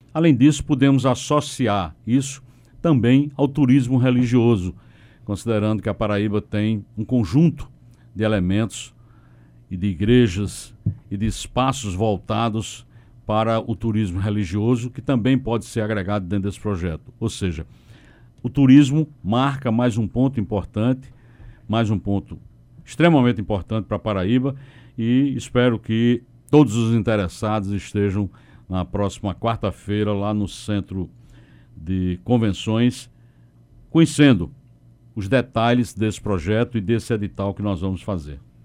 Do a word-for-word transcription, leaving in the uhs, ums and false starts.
Além disso, podemos associar isso também ao turismo religioso, considerando que a Paraíba tem um conjunto de elementos e de igrejas e de espaços voltados para o turismo religioso, que também pode ser agregado dentro desse projeto. Ou seja, o turismo marca mais um ponto importante, mais um ponto extremamente importante para a Paraíba, e espero que todos os interessados estejam na próxima quarta-feira lá no Centro de Convenções, conhecendo os detalhes desse projeto e desse edital que nós vamos fazer.